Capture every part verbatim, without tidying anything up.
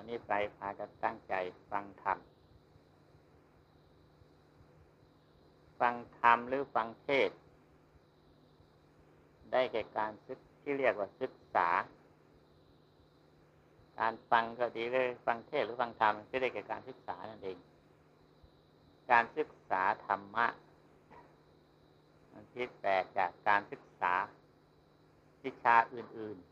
นี้ไปพากันตั้งใจฟังธรรมฟังธรรมหรือฟังเทศน์ได้แก่การศึกที่เรียกว่าศึกษาการฟังก็ดีเลยฟังเทศน์หรือฟังธรรมก็ได้แก่การศึกษานั่นเองการศึกษาธรรมะมันผิดแปลกจากการศึกษาวิชาอื่น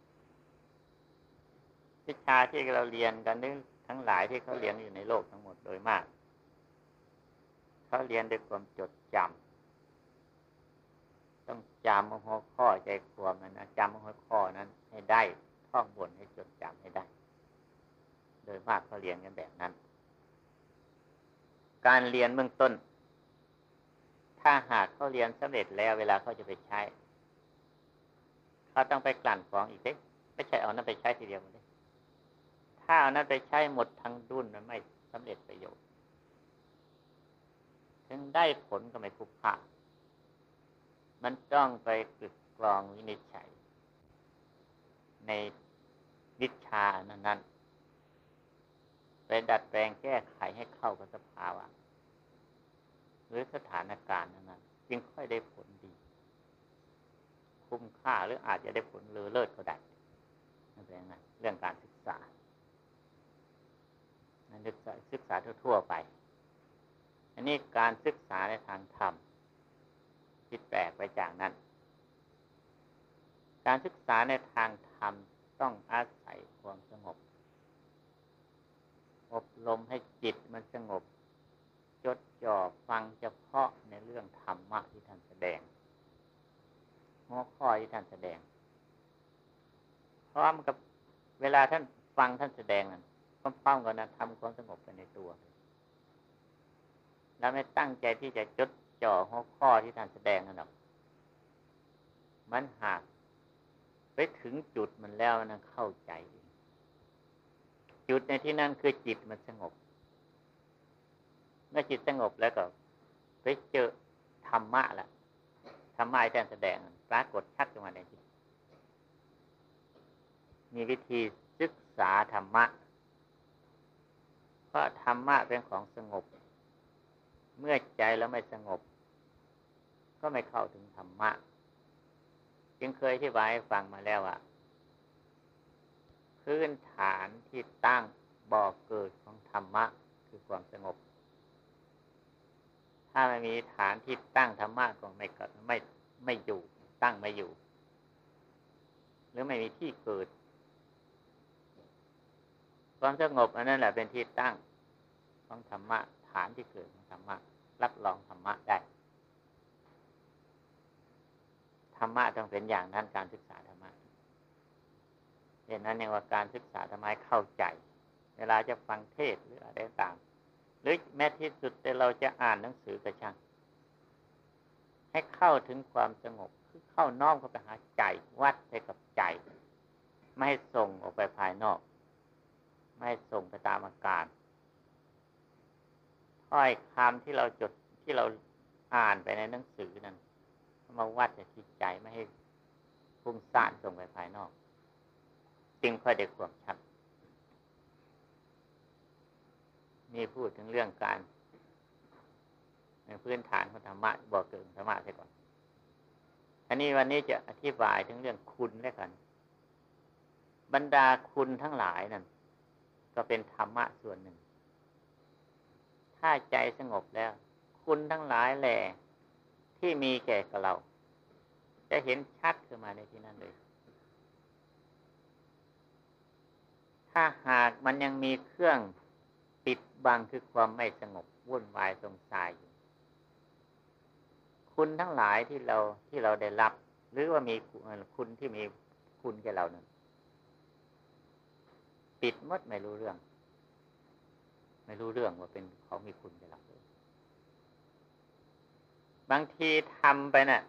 ๆวิชาที่เราเรียนกันนึกทั้งหลายที่เขาเรียนอยู่ในโลกทั้งหมดโดยมากเขาเรียนด้วยความจดจำต้องจำหัวข้อใจความนั้นนะจำหัวข้อนั้นให้ได้ท่องบนให้จดจำให้ได้โดยมากเขาเรียนกันแบบนั้นการเรียนเบื้องต้นถ้าหากเขาเรียนสำเร็จแล้วเวลาเขาจะไปใช้เขาต้องไปกลั่นกรองอีกเด้ไม่ใช่เอานั้นไปใช้ทีเดียวเลยถ้าเอานั้นไปใช้หมดทั้งดุนมันไม่สำเร็จประโยชน์ถึงได้ผลก็ไม่คุ้มค่ามันต้องไปกลั่นกรองวินิจฉัยในวิชานั้นๆไปดัดแปลงแก้ไขให้เข้ากับสภาวะหรือสถานการณ์นั้นๆจึงค่อยได้ผลดีคุ้มค่าหรืออาจจะได้ผลเลอเลิศก็ได้นั่นเป็นไงเรื่องการศึกษานั่นศึกษาศึกษาทั่วๆไปอันนี้การศึกษาในทางธรรมผิดแปลกไปจากนั้นการศึกษาในทางธรรมต้องอาศัยความสงบอบรมให้จิตมันสงบจดจ่อฟังเฉพาะในเรื่องธรรมะที่ท่านแสดงหัวข้อที่ท่านแสดงพร้อมกับเวลาท่านฟังท่านแสดงนั้นพร้อมๆกันนะทำความสงบไปในตัวแล้วไม่ตั้งใจที่จะจดจ่อหัวข้อที่ท่านแสดงนั่นหรอกมันหากไปถึงจุดมันแล้วนะเข้าใจจุดในที่นั่นคือจิตมันสงบเมื่อจิตสงบแล้วก็ไปเจอธรรมะล่ะธรรมะที่ท่านแสดงปรากฏชัดขึ้นมาในจิตมีวิธีศึกษาธรรมะเพราะธรรมะเป็นของสงบเมื่อใจแล้วไม่สงบก็ไม่เข้าถึงธรรมะจึงเคยอธิบายให้ฟังมาแล้วว่าพื้นฐานที่ตั้งบ่อเกิดของธรรมะคือความสงบถ้าไม่มีฐานที่ตั้งธรรมะก็ไม่เกิดไม่ไม่อยู่ตั้งไม่อยู่หรือไม่มีที่เกิดความสงบอันนั้นแหละเป็นที่ตั้งของธรรมะฐานที่เกิดของธรรมะรับรองธรรมะได้ธรรมะต้องเป็นอย่างนั้นการศึกษาธรรมะเหตุนั้นเองว่าการศึกษาธรรมะเข้าใจเวลาจะฟังเทศน์หรืออะไรต่างหรือแม้ที่สุดแต่เราจะอ่านหนังสือกระช่างให้เข้าถึงความสงบคือเข้าน้อมเข้าไปหาใจวัดไปกับใจไม่ให้ส่งออกไปภายนอกไม่ให้ส่งไปตามอาการถ้อยคำที่เราจดที่เราอ่านไปในหนังสือนั้นมาวัดจากที่ใจไม่ให้ฟุ้งซ่านส่งไปภายนอกจึงค่อยได้ความชัดนี่พูดถึงเรื่องการในพื้นฐานของธรรมะบอกเกิดธรรมะไปก่อนอันนี้วันนี้จะอธิบายถึงเรื่องคุณแล้วกันบรรดาคุณทั้งหลายนั่นก็เป็นธรรมะส่วนหนึ่งถ้าใจสงบแล้วคุณทั้งหลายแหละที่มีแก่กับเราจะเห็นชัดขึ้นมาในที่นั้นเลยถ้าหากมันยังมีเครื่องปิดบังคือความไม่สงบวุ่นวายสงสัยอยู่คุณทั้งหลายที่เราที่เราได้รับหรือว่ามีคุณที่มีคุณแก่เรานั้นปิดหมดไม่รู้เรื่องไม่รู้เรื่องว่าเป็นเขามีคุณแก่เราบางทีทำไปน่ะ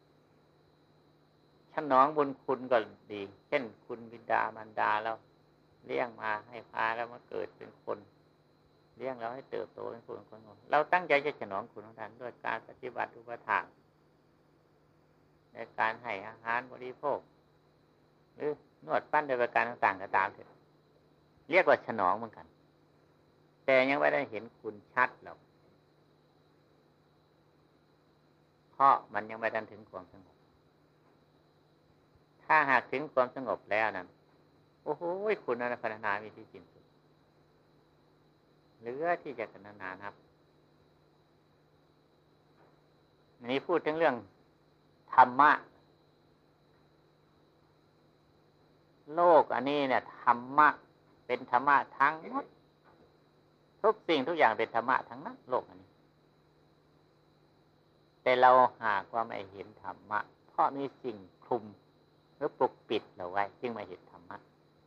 ฉนองบุญคุณก็ดีเช่นคุณบิดามารดาเราเลี้ยงมาให้พาแล้วมาเกิดเป็นคนเลี้ยงเราให้เติบโตเป็นคนคนเราตั้งใจจะฉนองคุณของท่านด้วยการปฏิบัติอุปถากในการให้อาหารบริโภคหรือนวดปั้นโดยประการต่างๆก็ตามเถิดเรียกว่าฉนองเหมือนกันแต่ยังไม่ได้เห็นคุณชัดหรอกเพราะมันยังไม่ได้ถึงความสงบถ้าหากถึงความสงบแล้วนั้นโอ้โหคุณอนันตนามีที่สิ้นสุดเหลือที่จะกันนานับอันนี้พูดถึงเรื่องธรรมะโลกอันนี้เนี่ยธรรมะเป็นธรรมะทั้งหมดทุกสิ่งทุกอย่างเป็นธรรมะทั้งนั้นโลกอันนี้แต่เราหากว่าไม่เห็นธรรมะเพราะมีสิ่งคลุมหรือปกปิดเราไว้จึงไม่เห็นธรรมะ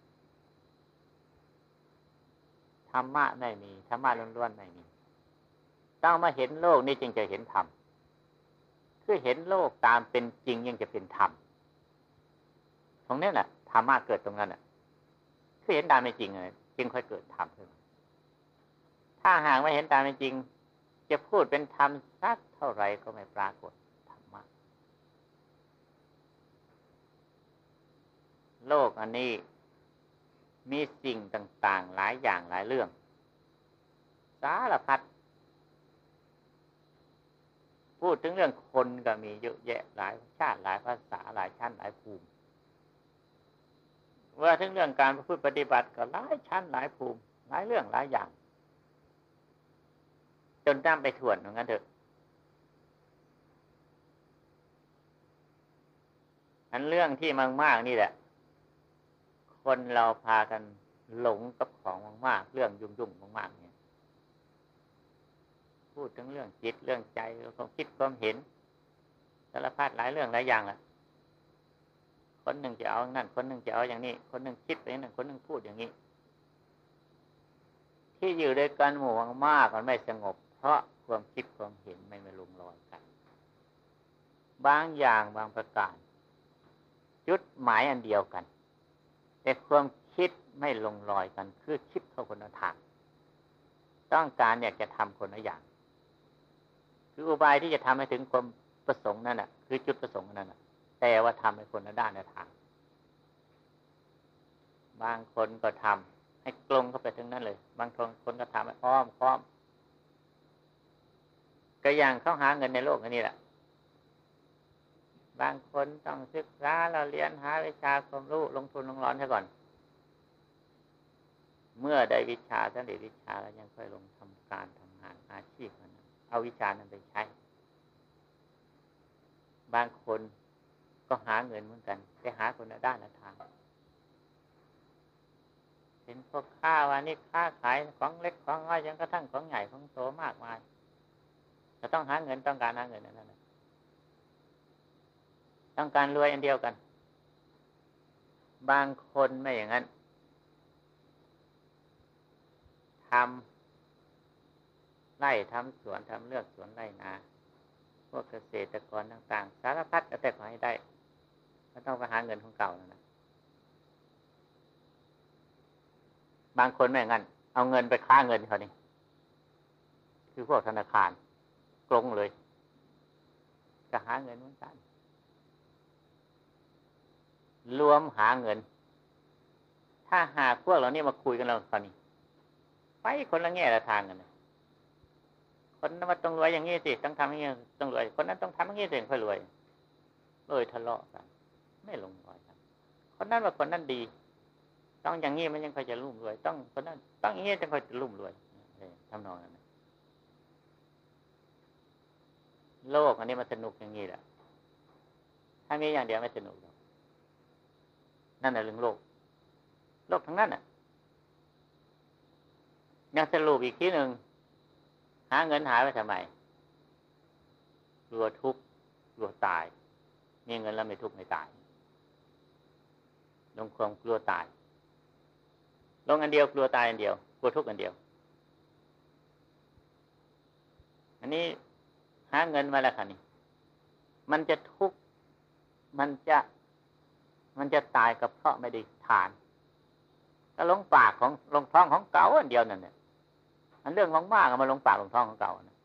ธรรมะไม่มีธรรมะล้วนๆไม่มีต้องมาเห็นโลกนี้จึงจะเห็นธรรมคือเห็นโลกตามเป็นจริงยังจะเป็นธรรมตรงนี้แหละธรรมะเกิดตรงนั้นน่ะคือเห็นตามเป็นจริงเลยจึงค่อยเกิดธรรมขึ้นถ้าหากไม่เห็นตามเป็นจริงจะพูดเป็นธรรมสักเท่าไหร่ก็ไม่ปรากฏธรรมะโลกอันนี้มีสิ่งต่างๆหลายอย่างหลายเรื่องสารพัดพูดถึงเรื่องคนก็มีเยอะแยะหลายชาติหลายภาษาหลายชั้นหลายภูมิว่าถึงเรื่องการพูดปฏิบัติก็หลายชั้นหลายภูมิหลายเรื่องหลายอย่างจนตั้งไปถ่วนอย่างนั้นเถอะอันเรื่องที่มากๆนี่แหละคนเราพากันหลงกับของมากๆเรื่องยุ่งๆมากๆเนี่ยพูดถึงเรื่องจิตเรื่องใจความคิดความเห็นสารพัดหลายเรื่องหลายอย่างแหละคนหนึ่งจะเอานั่นคนหนึ่งจะเอาอย่างนี้คนหนึ่งคิดไปอย่างนั้นคนหนึ่งพูดอย่างนี้ที่อยู่ด้วยกันหมู่มากมันไม่สงบเพราะความคิดความเห็นไม่มาลงรอยกันบางอย่างบางประการจุดหมายอันเดียวกันแต่ความคิดไม่ลงรอยกันคือคิดเข้าคนละทางต้องการอยากจะทำคนละอย่างคืออุบายที่จะทำให้ถึงความประสงค์นั่นน่ะคือจุดประสงค์นั่นน่ะแต่ว่าทำให้คนละด้านละทางบางคนก็ทำให้กลงเข้าไปถึงนั้นเลยบางคนก็ทำให้อ้อมค้อมก็อย่างเขาหาเงินในโลกนี้แหละบางคนต้องศึกษาเราเรียนหาวิชาความรู้ลงทุนลงร้อนซะก่อนเมื่อได้วิชาสำเร็จวิชาแล้วยังค่อยลงทำการทำงานอาชีพนั้นเอาวิชานั้นไปใช้บางคนก็หาเงินเหมือนกันแต่หาคนละด้านละทางเป็นพวกค้าวันนี้ค้าขายของเล็กของน้อยจนกระทั่งของใหญ่ของโตมากมายจะต้องหาเงินต้องการหาเงินนั่นแหละต้องการรวยอันเดียวกันบางคนไม่อย่างนั้นทำไร่ทำสวนทำเลือกสวนไร่นาพวกเกษตรกรต่างๆสารพัดแต่ขอให้ได้ก็ต้องไปหาเงินของเก่านั่นแหละบางคนไม่อย่างนั้นเอาเงินไปค้าเงินเขานี่คือพวกธนาคารกลงเลยจะหาเงินเหมือนกันรวมหาเงินถ้าหากพวกเรานี่มาคุยกันเราตอนนี้ไปคนละแง่ละทางกันเลยคนนั้นมาต้องรวยอย่างนี้สิต้องทำอย่างนี้ต้องรวยคนนั้นต้องทำอย่างนี้ถึงค่อยรวยเลยทะเลาะกันไม่ลงรอยกันคนนั้นว่าคนนั้นดีต้องอย่างนี้มันยังค่อยจะรุ่มรวยต้องคนนั้นต้องอย่างนี้จะค่อยจะรุ่มรวยทำนองนั้นโลกอันนี้มันสนุกอย่างนี้แหละถ้ามีอย่างเดียวไม่สนุกหรอกนั่นแหละเรื่องโลกโลกทั้งนั้นน่ะยังสรุปอีกทีหนึ่งหาเงินหายไปทำไมกลัวทุกข์กลัวตายมีเงินแล้วไม่ทุกข์ไม่ตายลงความกลัวตายลงอันเดียวกลัวตายอันเดียวกลัวทุกข์อันเดียวอันนี้หาเงินมาแล้วค่ะนี่มันจะทุกข์มันจะมันจะตายก็เพราะไม่ได้ทานก็ลงปากของลงท้องของเก่าอันเดียวนั่นเนี่ยอันเรื่องของมากมาลงปากลงท้องของเก่านะ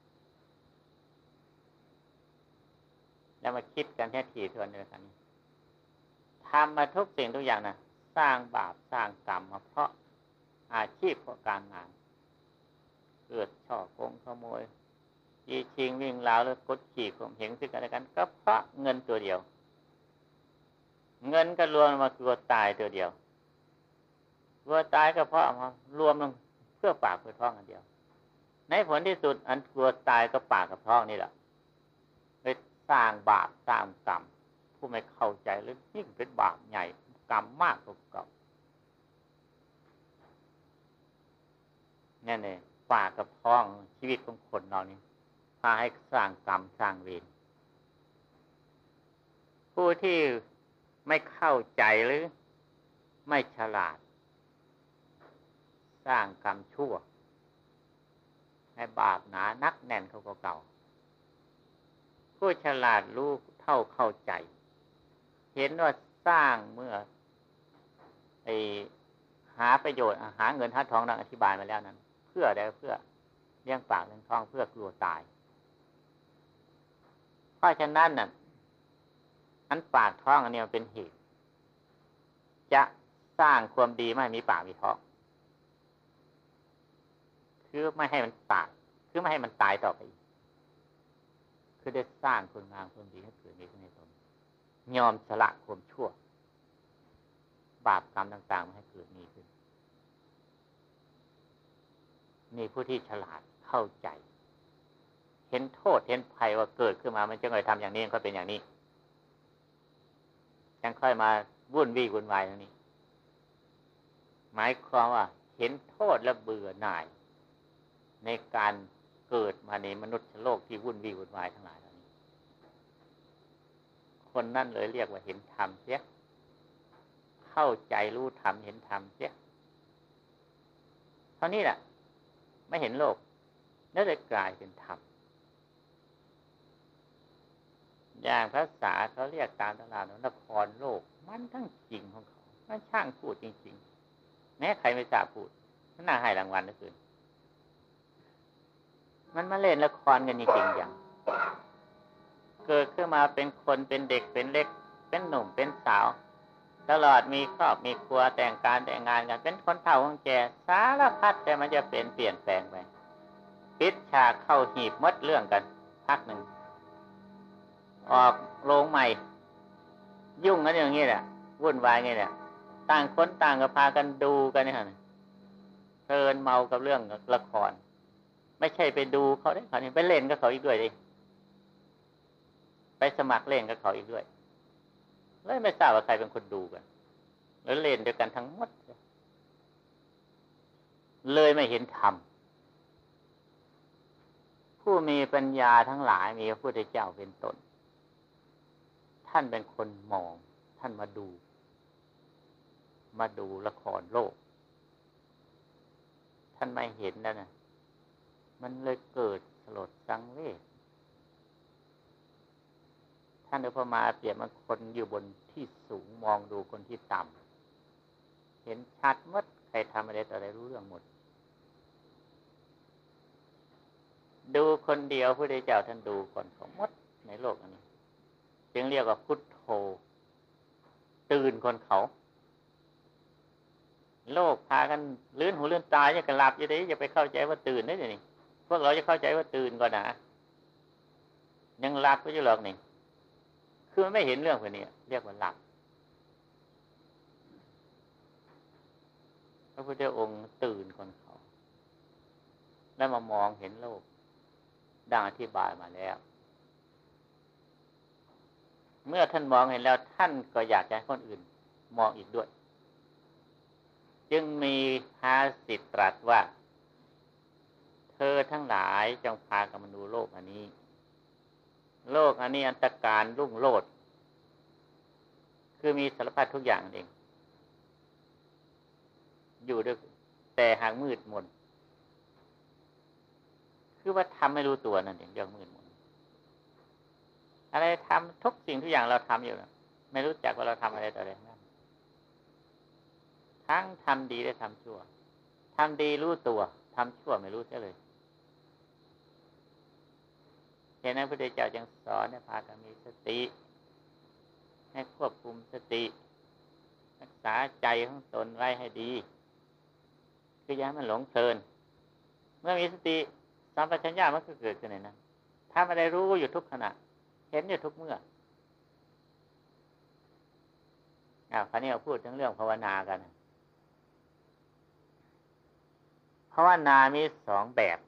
แล้วมาคิดกันแค่ทีทวนเลยกันทำมาทุกสิ่งทุกอย่างนะสร้างบาปสร้างกรรมมาเพราะอาชีพเพราะการงานเกิดช่อโกงขโมยยีชิงวิ่งราวแล้วกดขี่ข่มเหงซึ่งกันและกันก็เพราะเงินตัวเดียวเงินก็รวมมากลัวตายตัวเดียวกลัวตายก็เพราะมารวมลงเพื่อปากเพื่อท้องอันเดียวในผลที่สุดอันกลัวตายก็ปากกับท้องนี่แหละไปสร้างบาปสร้างกรรมผู้ไม่เข้าใจเลยยิ่งเป็นบาปใหญ่กรรมมากกว่าเก่านี่เนี่ยปากกับท้องชีวิตของคนเรานี่พาให้สร้างกรรมสร้างเวรผู้ที่ไม่เข้าใจหรือไม่ฉลาดสร้างกรรมชั่วให้บาปหนานักแน่นเขาก็เก่าผู้ฉลาดรู้เท่าเข้าใจเห็นว่าสร้างเมื่อไอหาประโยชน์หาเงินหาทองดังอธิบายมาแล้วนั้นเพื่อใดเพื่อเลี้ยงปากเลี้ยงท้องเพื่อกลัวตายเพราะฉะนั้นน่ะอันปากท้องอันนี้มันเป็นเหตุจะสร้างความดีไม่ให้มีปากมีท้องคือไม่ให้มันตายคือไม่ให้มันตายต่อไปอีกคือได้สร้างคุณงามความดีให้เกิดมีขึ้นในตนยอมสละความชั่วบาปกรรมต่างๆมาให้เกิดมีขึ้นมีผู้ที่ฉลาดเข้าใจเห็นโทษเห็นภัยว่าเกิดขึ้นมามันจะค่อยทำอย่างนี้ก็เป็นอย่างนี้ยังค่อยมาวุ่นวี่วุ่นวายอย่างนี้หมายความว่าเห็นโทษและเบื่อหน่ายในการเกิดมาในมนุษย์โลกที่วุ่นวี่วุ่นวายทั้งหลายเหล่านี้คนนั่นเลยเรียกว่าเห็นธรรมเสียเข้าใจรู้ธรรมเห็นธรรมเสียเท่านี้แหละไม่เห็นโลกแล้วเลยกลายเป็นธรรมอย่างภาษาเขาเรียกตามตลาดนครโลกมันทั้งจริงของเขามันช่างพูดจริงๆแม้ใครไม่ทราบพูดมันน่าให้รางวัลเหลือเกินมันมาเล่นละครกันจริงๆอย่างเกิดขึ้นมาเป็นคนเป็นเด็กเป็นเล็กเป็นหนุ่มเป็นสาวตลอดมีครอบมีครัวแต่งการแต่งงานกันเป็นคนเฒ่าคนแก่สารพัดแต่มันจะเป็นเปลี่ยนแปลงไปปิดฉากเข้าหีบมดเรื่องกันพักหนึ่งออกโรงใหม่ยุ่งกันอย่างนี้แหละวุ่นวายอย่างนี้แหละต่างคนต่างก็พากันดูกันนี่ฮะเพลินเมากับเรื่องละครไม่ใช่ไปดูเขาได้เขานี่ไปเล่นกับเขาอีกด้วยดิไปสมัครเล่นกับเขาอีกด้วยเลยไม่ทราบว่าใครเป็นคนดูกันแล้วเล่นด้วยกันทั้งหมดเลยไม่เห็นธรรมผู้มีปัญญาทั้งหลายมีพระพุทธเจ้าเป็นต้นท่านเป็นคนมองท่านมาดูมาดูละครโลกท่านไม่เห็นแล้วนะมันเลยเกิดสลดสังเวชท่านอุปมาเปรียบเหมือนคนอยู่บนที่สูงมองดูคนที่ต่ำเห็นชัดหมดใครทำอะไรต่ออะไรรู้เรื่องหมดดูคนเดียวพระพุทธเจ้าท่านดูคนของหมดในโลกอันนี้จึงเรียกว่าพุทโธตื่นคนเขาโลกพากันลื่นหูลื่นตาอย่ากันหลับอย่าได้อย่าไปเข้าใจว่าตื่นได้นี่พวกเราจะเข้าใจว่าตื่นก่อนนะยังหลับก็จะหลอกนี่คือมันไม่เห็นเรื่องพวกนี้เรียกว่าหลับพระพุทธองค์ตื่นคนเขาแล้วมามองเห็นโลกดังอธิบายมาแล้วเมื่อท่านมองเห็นแล้วท่านก็อยากให้คนอื่นมองอีกด้วยจึงมีภาษิตตรัสว่าเธอทั้งหลายจงพากันมาดูโลกอันนี้โลกอันนี้อันตรการรุ่งโรจน์คือมีสารพัดทุกอย่างเองอยู่ด้วยแต่หางมืดมนคือว่าทำไม่รู้ตัวนั่นเองเรื่องมืดมนอะไรทำทุกสิ่งทุกอย่างเราทำอยู่ไม่รู้จักว่าเราทำอะไรต่ออะไรนั่นทั้งทำดีและทำชั่วทำดีรู้ตัวทำชั่วไม่รู้เสียเลยเห็นไหมพระพุทธเจ้าจึงสอนให้พากันมีสติให้ควบคุมสติรักษาใจของตนไว้ให้ดีคืออย่าให้มันหลงเพลินเมื่อมีสติสัมปชัญญะมันก็เกิดขึ้นในนั้นถ้าไม่ได้รู้อยู่ทุกขณะเห็นอยู่ทุกเมื่ออ่าคราวนี้เราพูดถึงเรื่องภาวนากันภาวนามีสองแบบ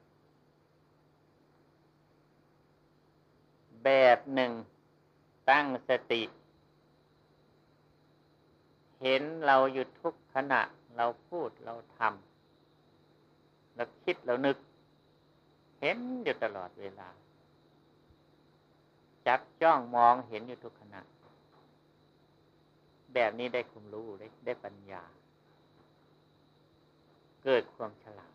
แบบหนึ่งตั้งสติเห็นเราอยู่ทุกขณะเราพูดเราทำเราคิดเรานึกเห็นอยู่ตลอดเวลาจับจ้องมองเห็นอยู่ทุกขณะแบบนี้ได้ความรู้ได้ได้ปัญญาเกิดความฉลาด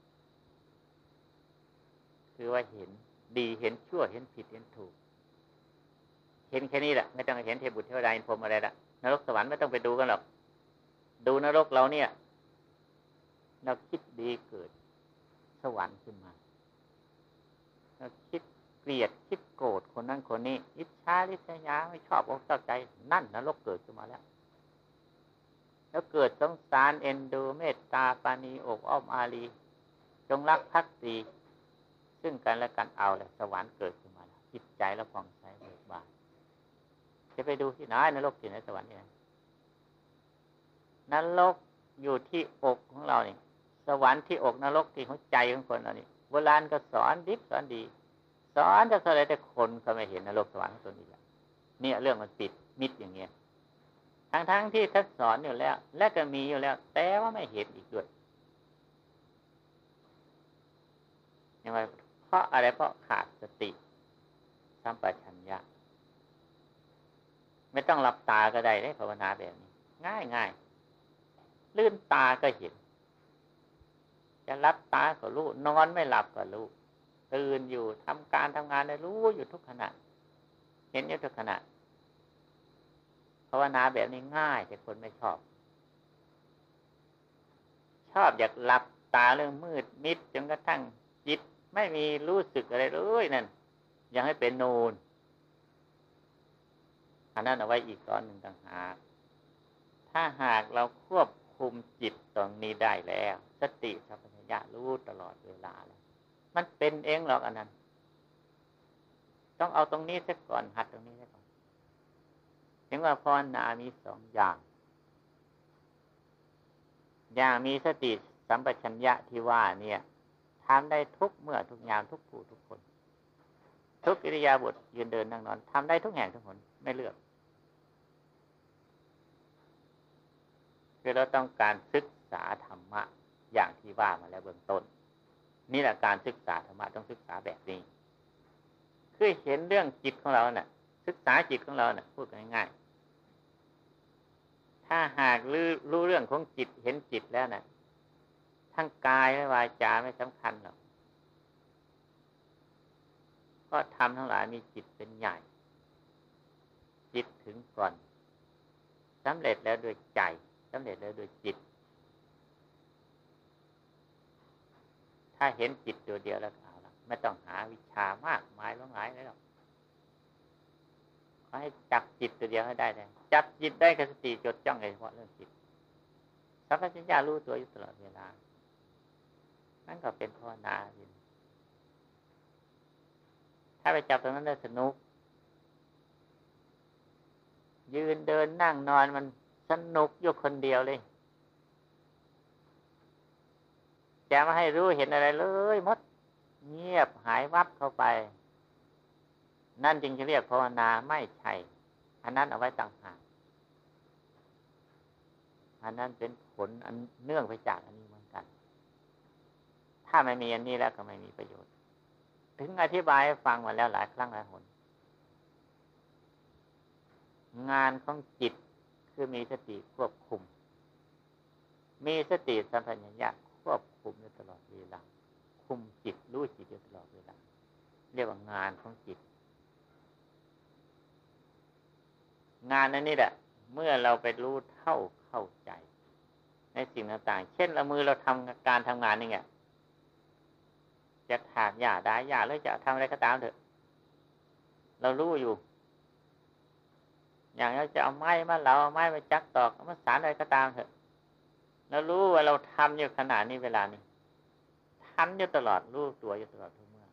คือว่าเห็นดีเห็นชั่วเห็นผิดเห็นถูกเห็นแค่นี้แหละไม่ต้องเห็นเทพบุตรเทวดาอินพรหมอะไรละนรกสวรรค์ไม่ต้องไปดูกันหรอกดูนรกเราเนี่ยเราคิดดีเกิดสวรรค์ขึ้นมาเราคิดเกลียดคิดโกรธคนนั้นคนนี้อิจฉาริษยาไม่ชอบอกชอบใจนั่นนรกเกิดขึ้นมาแล้วแล้วเกิดสงสารเอ็นดูเมตตาปราณีอกอ้อมอารีจงรักภักดีซึ่งกันและกันเอาเลยสวรรค์เกิดขึ้นมาแล้วจิตใจแล้วผ่องใสเบิกบานจะไปดูที่ไหนนรกที่ไหนสวรรค์ที่ไหนนรกอยู่ที่อกของเราเนี่ยสวรรค์ที่อกนรกที่หัวใจของคนเรานี่โบราณก็สอนดิบสอนดีสอนจะอะไรแต่คนก็ไม่เห็นนรกสวรรค์ตัวนี้แหละเนี่ยเรื่องมันปิดมิดอย่างเงี้ยทั้งๆที่ท่านสอนอยู่แล้วและก็มีอยู่แล้วแต่ว่าไม่เห็นอีกด้วยยังไงเพราะอะไรเพราะขาดสติสัมปชัญญะไม่ต้องหลับตาก็ได้เลยภาวนาแบบนี้ง่ายง่ายลื่นตาก็เห็นจะหลับตาก็รู้นอนไม่หลับก็รู้ตื่นอยู่ทำการทำงานได้รู้อยู่ทุกขณะเห็นอยู่ทุกขณะภาวนาแบบนี้ง่ายแต่คนไม่ชอบชอบอยากหลับตาเรื่องมืดมิดจนกระทั่งจิตไม่มีรู้สึกอะไรเลยนั่นยังให้เป็นนูนอันนั้นเอาไว้อีกตอนหนึ่งต่างหากถ้าหากเราควบคุมจิตตรงนี้ได้แล้วสติสัมปชัญญะรู้ตลอดเวลาแล้วมันเป็นเองหรอกอันนั้นต้องเอาตรงนี้ซะก่อนหัดตรงนี้ซะก่อนถึงว่าภาวนามีสองอย่างอย่างมีสติสัมปชัญญะที่ว่าเนี่ยทำได้ทุกเมื่อทุกยามทุกผู้ทุกคนทุกอิริยาบถยืนเดินนั่งนอนทำได้ทุกแห่งทุกคนไม่เลือกคือเราต้องการศึกษาธรรมะอย่างที่ว่ามาแล้วเบื้องต้นนี่แหละการศึกษาธรรมะต้องศึกษาแบบนี้คือเห็นเรื่องจิตของเราน่ะศึกษาจิตของเราน่ะพูดง่ายๆถ้าหากรู้รู้เรื่องของจิตเห็นจิตแล้วน่ะทั้งกายและวาจาไม่สำคัญหรอกก็ทำทั้งหลายมีจิตเป็นใหญ่จิตถึงก่อนสำเร็จแล้วโดยใจสำเร็จแล้วโดยจิตถ้าเห็นจิตตัวเดียวแล้วเอาละไม่ต้องหาวิชามากมายหลงหลายเลยหรอกขอให้จับจิตตัวเดียวให้ได้เลยจับจิตได้กับสติจดจ้องเฉพาะเรื่องจิตสัมปชัญญะรู้ตัวอยู่ตลอดเวลานั่นก็เป็นภาวนาถ้าไปจับตรงนั้นได้สนุกยืนเดินนั่งนอนมันสนุกอยู่คนเดียวเลยจะไม่ให้รู้เห็นอะไรเลยมดเงียบหายวับเข้าไปนั่นจึงจะเรียกภาวนาไม่ใช่อันนั้นเอาไว้ต่างหากอันนั้นเป็นผลอันเนื่องไปจากอันนี้เหมือนกันถ้าไม่มีอันนี้แล้วก็ไม่มีประโยชน์ถึงอธิบายให้ฟังมาแล้วหลายครั้งหลายหนงานของจิตคือมีสติควบคุมมีสติสัมปชัญญะควบคุมอยู่ตลอดเวลาคุมจิตรู้จิตอยู่ตลอดเวลาเรียกว่างานของจิตงานนั้นนี่แหละเมื่อเราไปรู้เท่าเข้าใจในสิ่งต่างๆเช่นเอามือเราทำการทำงานนี่ไงจะถากหญ้าได้หญ้าหรือจะทำอะไรก็ตามเถอะเรารู้อยู่อย่างเราจะเอาไม้มาเราเอาไม้มาจักตอกมาสารอะไรก็ตามเถอะแล้วรู้ว่าเราทำอยู่ขณะนี้เวลานี้ทำอยู่ตลอดรู้ตัวอยู่ตลอดทุกเมื่อ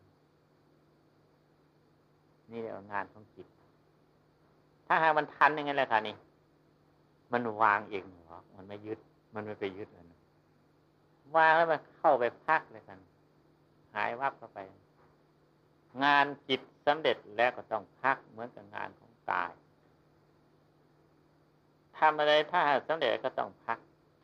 นี่เรียกว่างานของจิตถ้าหากมันทันอย่างนั้นแหละค่ะนี่มันวางเองหรอกมันไม่ยึดมันไม่ไปยึดมันวางแล้วมันเข้าไปพักเลยกันหายวับเข้าไปงานจิตสำเร็จแล้วก็ต้องพักเหมือนกับงานของกายทำอะไรถ้าสำเร็จก็ต้องพัก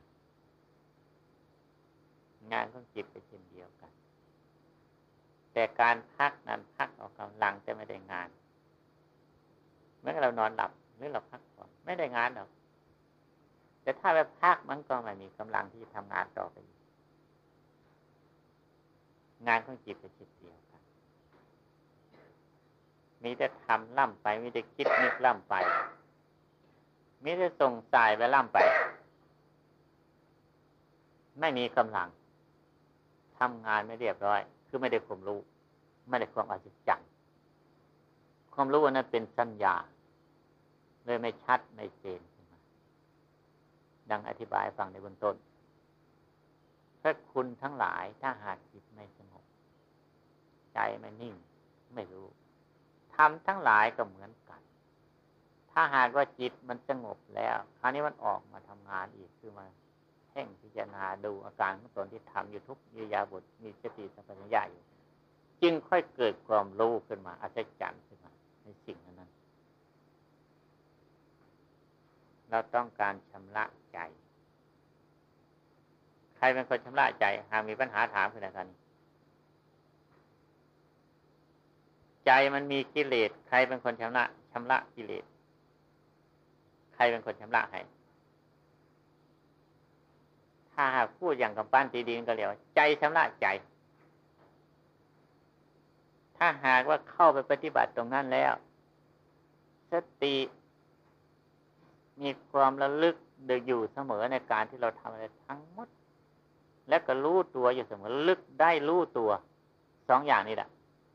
งานของจิตเป็นเช่นเดียวกันแต่การพักนั้นพักออกกำลังจะไม่ได้งานเมื่อเรานอนหลับหรือเราพักผ่อนไม่ได้งานหรอกแต่ถ้าไปพักมันก็ไม่มีกำลังที่จะทำงานต่อไปงานของจิตเป็นเช่นเดียวกันมีแต่ทำล่ำไปมีแต่คิดนึกล่ำไปมีแต่ส่งสายไปล่ำไปไม่มีกำลังทำงานไม่เรียบร้อยคือไม่ได้ความรู้ไม่ได้ความอัศจรรย์ความรู้นั้นเป็นสัญญาเลยไม่ชัดไม่เจนขึ้นมาดังอธิบายฟังในเบื้องต้นถ้าคุณทั้งหลายถ้าหากจิตไม่สงบใจไม่นิ่งไม่รู้ทำทั้งหลายก็เหมือนกันถ้าหากว่าจิตมันสงบแล้วคราวนี้มันออกมาทำงานอีกคือมาเพ่งพิจารณาดูอาการของตนที่ทำอยู่ทุกอิริยาบถมีสติสัมปชัญญะอยู่จึงค่อยเกิดความรู้ขึ้นมาอัศจรรย์ขึ้นมาในสิ่งนั้นเราต้องการชำระใจใครเป็นคนชำระใจหากมีปัญหาถามขึ้นกันใจมันมีกิเลสใครเป็นคนชำระชำระกิเลสใครเป็นคนชำระให้ถ้าหากพูดอย่างกำปั้นตีดินก็เรียกว่าใจชำระใจถ้าหากว่าเข้าไปปฏิบัติตรงนั้นแล้วสติมีความระลึกเดืออยู่เสมอในการที่เราทำอะไรทั้งหมดและก็รู้ตัวอยู่เสมอระลึกได้รู้ตัวสองอย่างนี้แหละ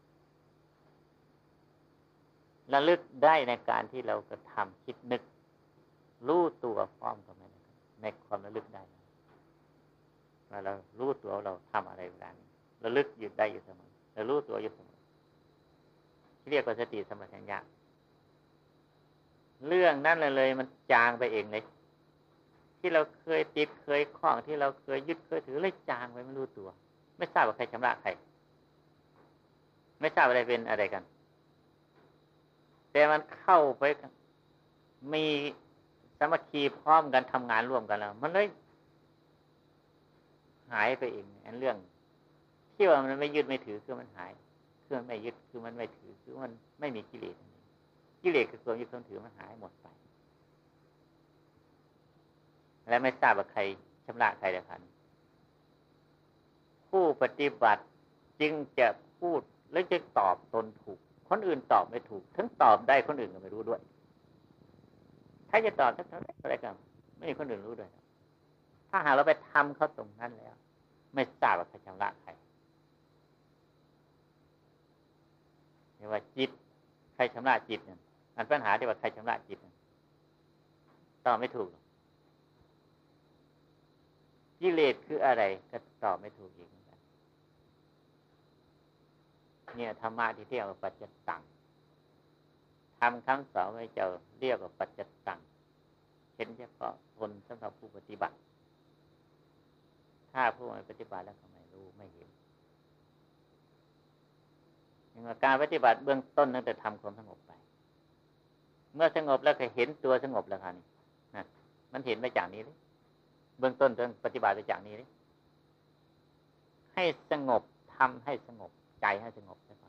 ระลึกได้ในการที่เรากระทำคิดนึกรู้ตัวพร้อมกันในความระลึกได้ว่าเรารู้ตัวเราทำอะไรเวลานี้ระลึกหยุดได้อยู่เสมอเรารู้ตัวอยู่เสมอที่เรียกว่าสติสัมปชัญญะเรื่องนั้นเลยเลยมันจางไปเองเลยที่เราเคยติดเคยคล้องที่เราเคยยึดเคยถือเลยจางไปไม่รู้ตัวไม่ทราบว่าใครชำระใครไม่ทราบอะไรเป็นอะไรกันแต่มันเข้าไปมีสามัคคีพร้อมกันทำงานร่วมกันแล้วมันเลยหายไปเองอันเรื่องที่ว่ามันไม่ยึดไม่ถือคือมันหายคือมันไม่ยึดคือมันไม่ถือคือมันไม่มีกิเลสกิเลสคือความยึดความถือมันหายหมดไปและไม่ทราบว่าใครชำระใครเดียวกันผู้ปฏิบัติจึงจะพูดและจะตอบตนถูกคนอื่นตอบไม่ถูกทั้งตอบได้คนอื่นก็ไม่รู้ด้วยถ้าจะตอบทั้งอะไรกันไม่มีคนอื่นรู้ด้วยถ้าหากเราไปทำเขาตรงนั้นแล้วไม่ทราบว่าใครชำระใครเรียกว่าจิตใครชำระจิตเนี่ยอันปัญหาที่ว่าใครชำระจิตตอบไม่ถูกกิเลสคืออะไรก็ตอบไม่ถูกอีกเนี่ยธรรมะที่เรียกว่าปัจจตังทำคำสอนไม่เจอเรียกว่าปัจจตังเห็นเฉพาะผลสำหรับผู้ปฏิบัติถ้าผู้ไม่ปฏิบัติแล้วก็ไม่รู้ไม่เห็นอย่างการปฏิบัติเบื้องต้นนั่นแต่ทำความสงบไปเมื่อสงบแล้วก็เห็นตัวสงบแล้วค่ะนี่นะมันเห็นไปจากนี้เลยเบื้องต้นต้องปฏิบัติไปจากนี้เลยให้สงบทำให้สงบใจให้สงบแล้ว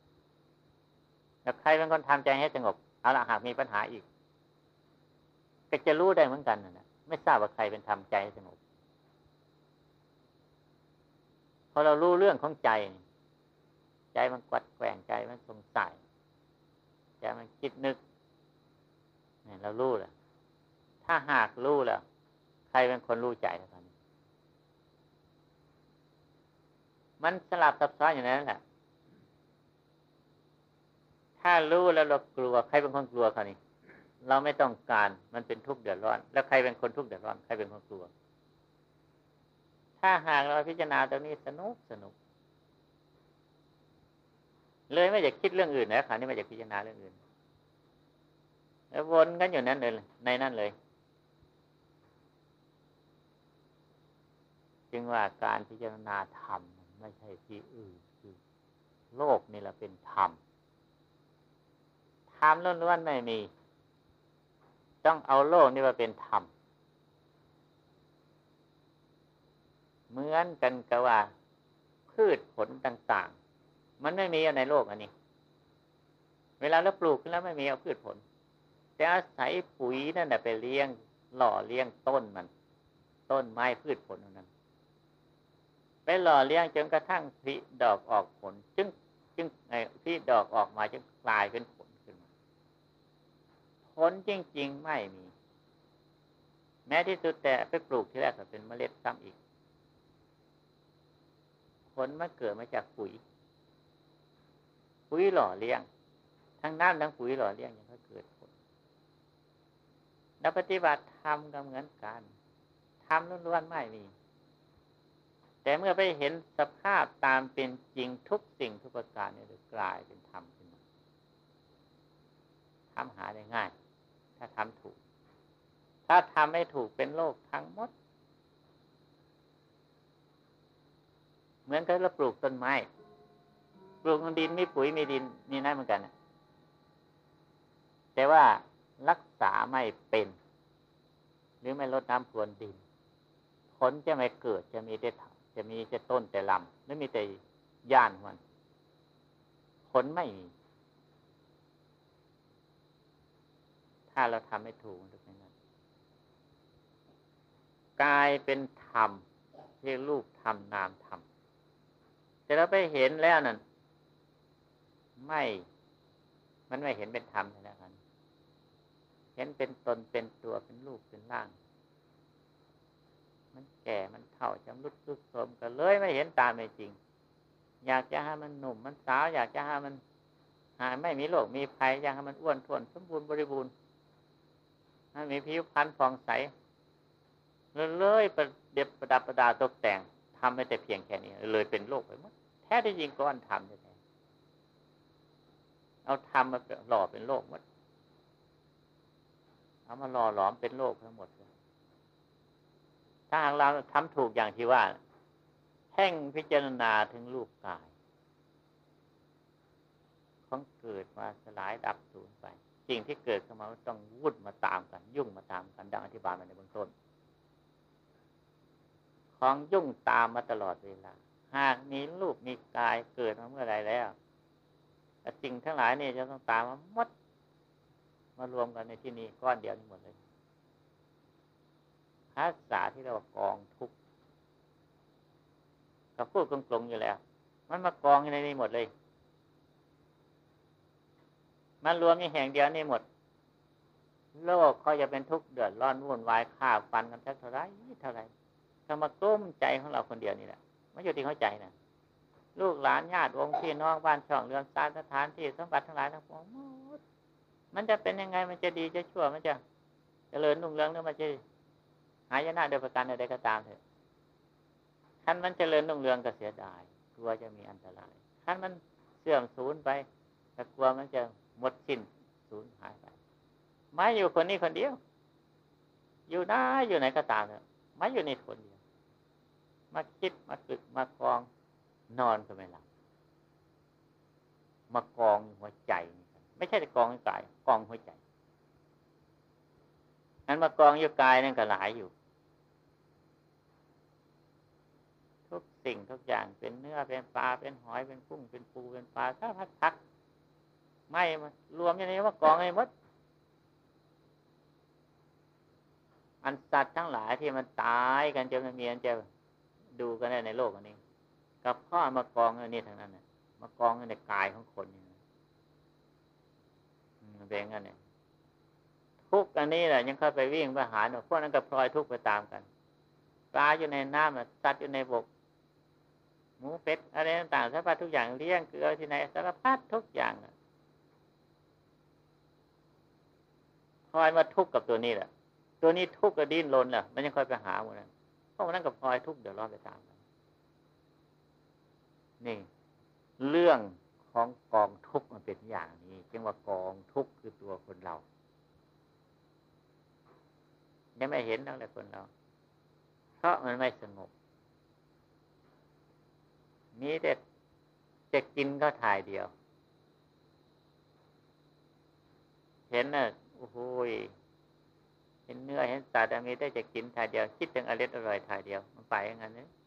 ใครเป็นคนทำใจให้สงบเอาละหากมีปัญหาอีกก็จะรู้ได้เหมือนกันนะไม่ทราบว่าใครเป็นทำใจให้สงบพอเรารู้เรื่องของใจใจมันกวัดแกว่งใจมันสงสัยใจมันคิดนึกเนี่ยเรารู้แหละถ้าหากรู้แล้วใครเป็นคนรู้ใจแล้วตอนนี้มันสลับซับซ้อนอย่างนั้นแหละถ้ารู้แล้วเรากลัวใครเป็นคนกลัวเขานี่เราไม่ต้องการมันเป็นทุกข์เดือดร้อนแล้วใครเป็นคนทุกข์เดือดร้อนใครเป็นคนกลัวถ้าหากเราพิจารณาตรงนี้สนุกสนุกเลยไม่อยากคิดเรื่องอื่นนะค่ะนี่ไม่อยากพิจารณาเรื่องอื่นแล้ววนกันอยู่นั้นเลยในนั้นเลยจึงว่าการพิจารณาธรรมไม่ใช่ที่อื่นคือโลกนี่แหละเป็นธรรมธรรมล้วนๆไม่มีต้องเอาโลกนี่มาเป็นธรรมเหมือนกันกับว่าพืชผลต่างๆมันไม่มีในโลกอันนี้เวลาเราปลูกขึ้นแล้วไม่มีเอาพืชผลแต่อาศัยปุ๋ยนั่นแหละไปเลี้ยงหล่อเลี้ยงต้นมันต้นไม้พืชผลนั้นไปหล่อเลี้ยงจนกระทั่งผลิดอกออกผลจึงจึงไอ้ผลิดอกออกมาจึงกลายเป็นผลขึ้นมาผลจริงๆไม่มีแม้ที่สุดแต่ไปปลูกที่แรกก็เป็นเมล็ดซ้ำอีกผลมันเกิดมาจากปุ๋ยปุ๋ยหล่อเลี้ยงทั้งน้ำทั้งปุ๋ยหล่อเลี้ยงยังก็เกิดผลแล้วปฏิบัติธรรมก็เหมือนกันธรรมล้วนๆไม่มีแต่เมื่อไปเห็นสภาพตามเป็นจริงทุกสิ่งทุกประการเนี่ยจะกลายเป็นธรรมขึ้นมาทำหาได้ง่ายถ้าทำถูกถ้าทำไม่ถูกเป็นโลกทั้งหมดเหมือนกับเราปลูกต้นไม้ปลูกดินมีปุ๋ยมีดินมีนั่นเหมือนกันแต่ว่ารักษาไม่เป็นหรือไม่ลดน้ำพรวนดินผลจะไม่เกิดจะมีแต่จะมีแต่ต้นแต่ลำไม่มีแต่ย่านมันผลไม่มีถ้าเราทำไม่ถูกมันจะเป็นนั้นกลายเป็นธรรมที่รูปธรรมนามธรรมแต่เราไปเห็นแล้วนั่นไม่มันไม่เห็นเป็นธรรมแล้วกันเห็นเป็นตนเป็นตัวเป็นรูปเป็นร่างมันแก่มันเฒ่าจำรุดทรุดโทรมกันเลยไม่เห็นตามเป็นจริงอยากจะให้มันหนุ่มมันสาวอยากจะให้มันหายไม่มีโรคมีภัยอยากให้มันอ้วนท้วนสมบูรณ์บริบูรณ์ให้มีผิวพรรณผ่องใสเลยประเด็บประดับประดาตกแต่งทำให้แต่เพียงแค่นี้เลยเป็นโรคไปหมดแท้ที่จริงก้อนทำแท้เอาทำมาหล่อเป็นโรคหมดเอามาหล่อหลอมเป็นโรคทั้งหมดถ้าหากเราทำถูกอย่างที่ว่าแห่งพิจารณาถึงรูปกายของเกิดมาสลายดับสูญไปสิ่งที่เกิดขึ้นมาต้องวุ่นมาตามกันยุ่งมาตามกันดังอธิบายมาในเบื้องต้นของยุ่งตามมาตลอดเวลาหากมีรูปมีกายเกิดมาเมื่อไรแล้วสิ่งทั้งหลายนี่จะต้องตามมาหมดมารวมกันในที่นี้ก้อนเดียวนี้หมดเลยภาษาที่เรากองทุกข์กับพูดกลงๆอยู่แล้วมันมากองในนี้หมดเลยมันรวมในแห่งเดียวนี่หมดโลกเขาจะเป็นทุกข์เดือดร้อนวุ่นวายฆ่าฟันกันสักเท่าไรเท่าไรก็มากลุ้มใจของเราคนเดียวนี่แหละไม่อยู่ที่เข้าใจนะลูกหลานญาติวงพี่น้องบ้านช่องเรือนสถานสถานที่สมบัติทั้งหลายทั้งปวงหมดมันจะเป็นยังไงมันจะดีจะชั่วมันจะเจริญรุ่งเรืองหรือมันจะหายนะโดยประการใดก็ตามเถอะขั้นมันเจริญรุ่งเรืองก็เสียดายกลัวจะมีอันตรายขั้นมันเสื่อมสูญไปแต่กลัวมันจะหมดสิ้นสูญหายไปไม่อยู่คนนี้คนเดียวอยู่ได้อยู่ไหนก็ตามเถอะไม่อยู่ในคนเดียวมาคิดมาตึกมากองนอนก็ไม่หลับมากองหัวใจไม่ใช่แต่กองกายกองหัวใจนั้นมากองอยู่กายนั่นก็หลายอยู่ทุกสิ่งทุกอย่างเป็นเนื้อเป็นปลาเป็นหอยเป็นกุ้งเป็นปูเป็นปลาสารพัดพักไม่มารวมอย่างนี้ว่ากองให้หมดอันสัตว์ทั้งหลายที่มันตายกันจนมันมีอันจะดูกันได้ในโลกอันนี้กับพ่อมากองอันนี้ทั้งนั้นน่ะมากองในกายของคนนี่เป็นงั้นเนี่ยทุกอันนี้แหละยังเข้าไปวิ่งไปหาพวกนั้นก็พลอยทุกไปตามกันปลาอยู่ในน้ำสัตว์อยู่ในบกหมูเป็ดอะไรต่างๆสารพัดทุกอย่างเลี้ยงเกลือที่ไหนสารพัดทุกอย่างน่ะพลอยมาทุกข์กับตัวนี้แหละตัวนี้ทุกข์ก็ดิ้นรนแหละมันยังค่อยไปหาหมดนะพวกนั้นก็พลอยทุกข์เดือดร้อนไปตามกันนี่เรื่องของกองทุกข์มันเป็นอย่างนี้จึงว่ากองทุกข์คือตัวคนเรายังไม่เห็นแล้วเลยคนเราเพราะมันไม่สงบมีแต่จะกินก็ถ่ายเดียวเห็นน่ะโอ้โหเห็นเนื้อเห็นสัตว์มีแต่จะกินถ่ายเดียวคิดถึงอร่อยอร่อยถ่ายเดียวมันไปอย่างนั้นเนี่ย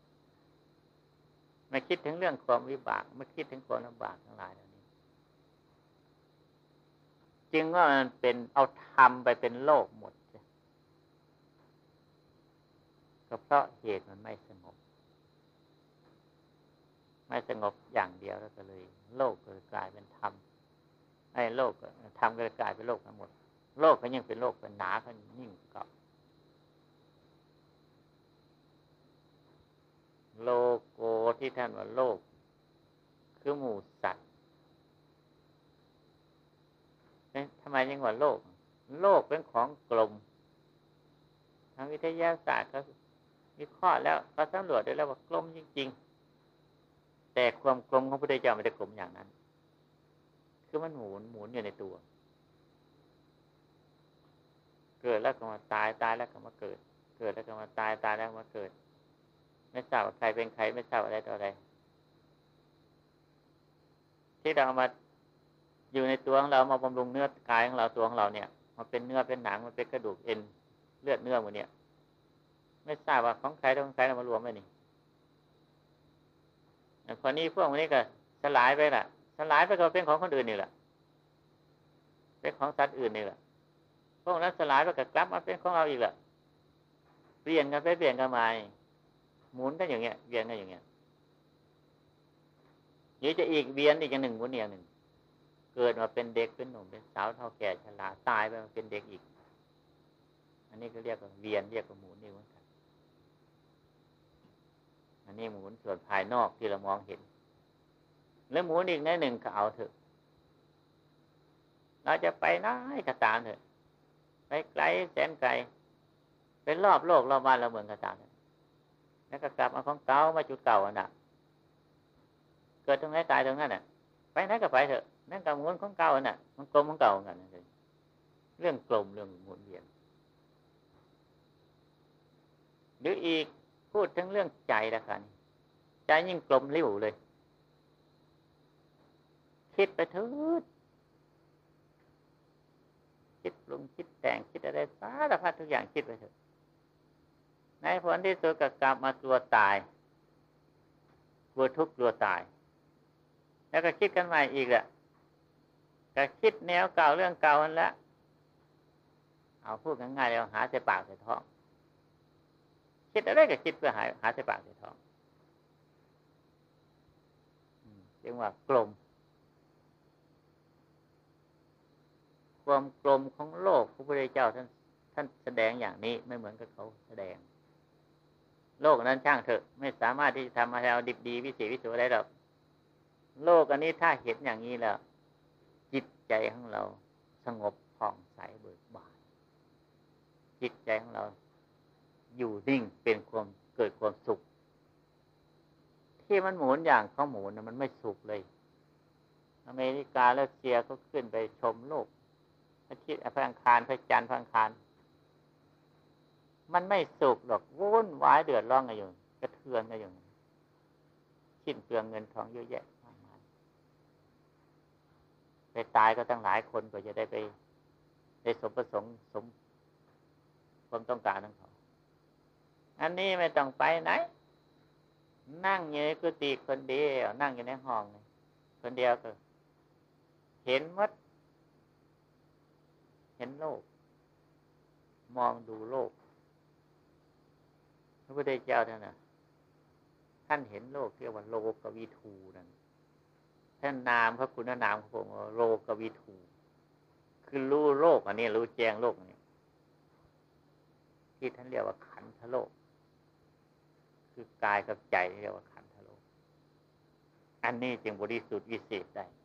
ไม่คิดถึงเรื่องความวิบากไม่คิดถึงความลำบากทั้งหลายเหล่านี้จึงว่ามันเป็นเอาธรรมไปเป็นโลกหมดก็เพราะเหตุมันไม่สงบไม่สงบอย่างเดียวแล้วก็เลยโลกก็กลายเป็นธรรมไอ้โลกธรรมก็กลายเป็นโลกทั้งหมดโลกก็ยังเป็นโลกเป็นหนาก็ยิ่งเก่าโลโกที่ท่านว่าโลกคือหมู่สัตว์เนี่ยทำไมยังว่าโลกโลกเป็นของกลมทางวิทยาศาสตร์เขาวิเคราะห์แล้วเขาสำรวจได้แล้วว่ากลมจริงๆแต่ความกลมของพระพุทธเจ้าไม่ได้กลมอย่างนั้นคือมันหมุนหมุนอยู่ในตัวเกิดแล้วก็มาตายตายแล้วก็มาเกิดเกิดแล้วก็มาตายตายแล้วมาเกิดไม่ทราบว่าใครเป็นใครไม่ทราบอะไรต่ออะไรที่เราเอามาอยู่ในตัวของเรามาบำรุงเนื้อกายของเราตัวของเราเนี่ยมันเป็นเนื้อเป็นหนังมันเป็นกระดูกเอ็นเลือดเนื้อหมดเนี่ยไม่ทราบว่าของใครของใครเรามารวมไว้นี่พอนี้พวกนี้ก็สลายไปละสลายไปก็เป็นของคนอื่นนี่แหละเป็นของสัตว์อื่นนี่แหละพวกนั้นสลายไปก็กลับมาเป็นของเราอีกแหละเปลี่ยนกันไปเปลี่ยนกันมาหมุนกันอย่างเงี้ยเวียนกันอย่างเงี้ยเดี๋ยวจะอีกเวียนอีกอย่างหนึ่งหมุนอย่างหนึ่งเกิดมาเป็นเด็กเป็นหนุ่มเป็นสาวเท่าแก่ชราตายไปมาเป็นเด็กอีกอันนี้ก็เรียกว่าเวียนเรียกว่าหมุนนี่เหมือนกันอันนี้หมุนส่วนภายนอกที่เรามองเห็นแล้วหมุนอีกในหนึ่งก็เอาเถอะเราจะไปไหนก็ตามเถอะไปไกลแสนไกลเป็นรอบโลกรอบบ้านรอบเมืองก็ตามแล้วก็กลับมาของเก่ามาจุดเก่าอันน่ะเกิดตรงไหนตายตรงนั้นน่ะไปไหนก็ไปเถอะนั่นก็หมุนของเก่าอันน่ะมันกลมของเก่ากันเลยเรื่องกลมเรื่องหมุนเวียนหรืออีกพูดถึงเรื่องใจละกันใจยิ่งกลมริ้วเลยคิดไปเถิดคิดปรุงคิดแต่งคิดอะไรสารพัดทุกอย่างคิดไปเถอะในผลที่สุดก็กลับมาตัวตายกลัวทุกข์กลัวตายแล้วก็คิดกันใหม่อีกแหละก็คิดแนวเก่าเรื่องเก่านั่นแหละเอาพูดง่ายๆแล้วหาใส่ปากใส่ท้องคิดอะไรก็คิดเพื่อหาหาใส่ปากใส่ท้องเรียกว่ากลมความกลมของโลกพระพุทธเจ้าท่านท่านแสดงอย่างนี้ไม่เหมือนกับเขาแสดงโลกนั้นช่างเถอะไม่สามารถที่จะทำให้เราดิบดีวิเศษวิโสได้หรอกโลกอันนี้ถ้าเห็นอย่างนี้แล้วจิตใจของเราสงบผ่องใสเบิกบานจิตใจของเราอยู่นิ่งเป็นความเกิดความสุขที่มันหมุนอย่างเขาหมุนมันไม่สุขเลยอเมริกาและรัสเซียก็ขึ้นไปชมโลกอาทิตย์พระอังคารพระจันทร์พระอังคารมันไม่สุขหรอกวุ่นวายเดือดร้อนกันอยู่กระเทือนกันอยู่สิ้นเปลืองเงินทองเยอะแยะมากมายไปตายก็ตั้งหลายคนก็จะได้ไปได้สมประสงค์สมความต้องการของเขาอันนี้ไม่ต้องไปไหนนั่งอยู่ในกุฏิคนเดียวนั่งอยู่ในห้องคนเดียวก็เห็นหมดเห็นโลกมองดูโลกพระพุทธเจ้าท่านน่ะท่านเห็นโลกเรียกว่าโลกวิทูนั่นท่านนามพระคุณนามของพระองค์ว่าโลกวิทูคือรู้โลกอันนี้รู้แจ้งโลกอันนี้ที่ท่านเรียกว่าขันธโลกคือกายกับใจเรียกว่าขันธโลกอันนี้จึงบริสุทธิ์วิเศษได้